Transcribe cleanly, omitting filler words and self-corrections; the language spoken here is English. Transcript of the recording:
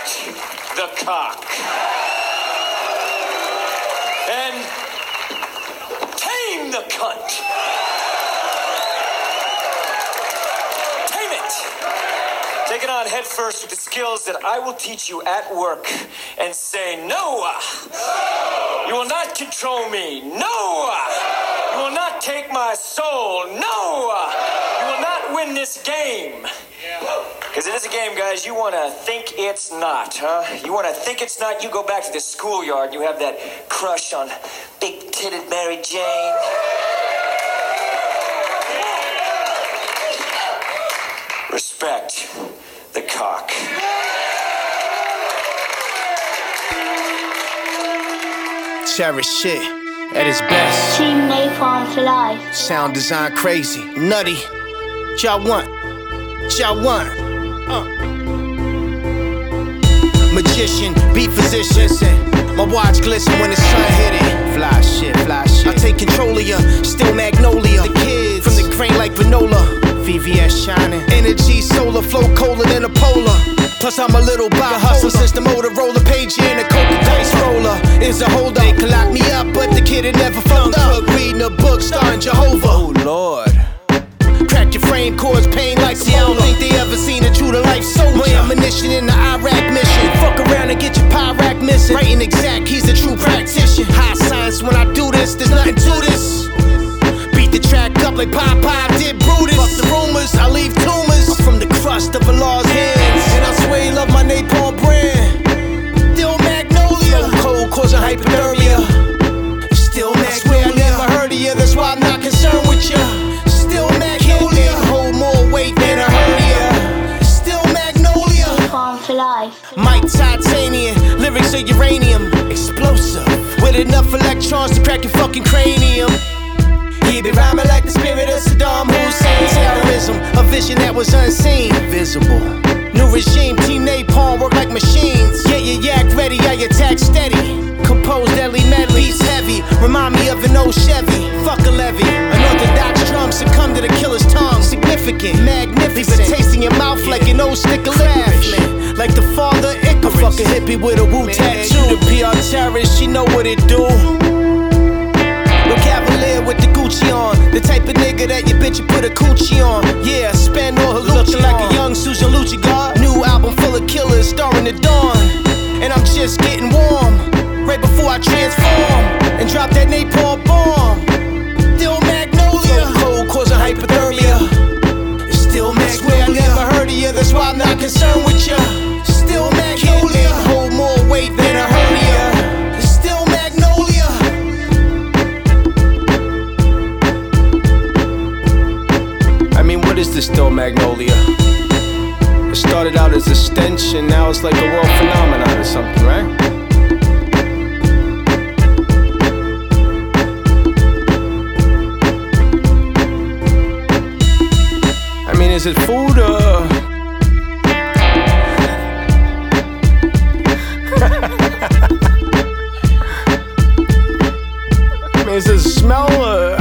the cock. And tame the cunt. Tame it. Take it on head first with the skills that I will teach you at work and say, no. You will not control me. No. You will not take my soul. No. You will not win this game. Because it is a game, guys. You want to think it's not, huh? You want to think it's not, you go back to the schoolyard. You have that crush on big-titted Mary Jane. Respect the cock. Cherish shit at its best. Team Napalm for life. Sound design crazy, nutty. What y'all want? What y'all want? Magician, beat physician. My watch glisten when the sun hit it. Fly shit, fly shit. I take control of ya, still magnolia. The kids from the grain like granola. VVS shining. Energy, solar, flow colder than a polar. Plus I'm a little bipolar. Hustle since the Motorola page and a Coca dice roller. Is a holdup. They can lock me up, but the kid had never found up. Reading a book starring Jehovah. Oh Lord. Crack your frame chords, pain like See, I don't think they ever seen a true to life soldier. My ammunition in the Iraq mission. Fuck around and get your Pyrac missing. Writing exact, he's a true practitioner. High science when I do this, there's nothing to this. Beat the track up like Popeye did Brutus. Fuck the rumors, I leave tumors. I'm from the crust of a law's hands, and I swear he love my napalm brand. Still magnolia, so cold causing hypothermia. Still magnolia, I swear I never heard of ya, that's why I'm not concerned with ya. Still magnolia, hold more weight than a hernia. Still magnolia, Napalm for life. Mike Titanium, lyrics are uranium. Explosive, with enough electrons to crack your fucking cranium. He be rhyming like the spirit of Saddam Hussein. Terrorism, a vision that was unseen. Visible, new regime, Team Napalm work like machines. Get your yak ready, I attack steady. Compose deadly medley, beats heavy. Remind me of an old Chevy. Fuck a levy, unorthodox drum succumb to the killer's tongue. Significant, magnificent, leave a taste in your mouth like an old stick of craftsman. Like the father Icarus. I fuck a hippie with a Wu tattoo. The PR terrorist, she know what it do. No Cavalier with the Gucci on. The type of nigga that your bitch you put a coochie on. Yeah, spend all her looking like a young Susan Lucci God. New album full of killers starring the dawn. And I'm just getting warm right before I transform and drop that napalm bomb. Still magnolia, so cold causing hypothermia. Still magnolia, swear I never heard of ya, that's why I'm not concerned with ya. Still magnolia, hold more weight than a hernia. Still magnolia. I mean, what is this still magnolia? It started out as a stench and now it's like a world phenomenon or something, right? I mean, is it food or? I mean, is it a smell or?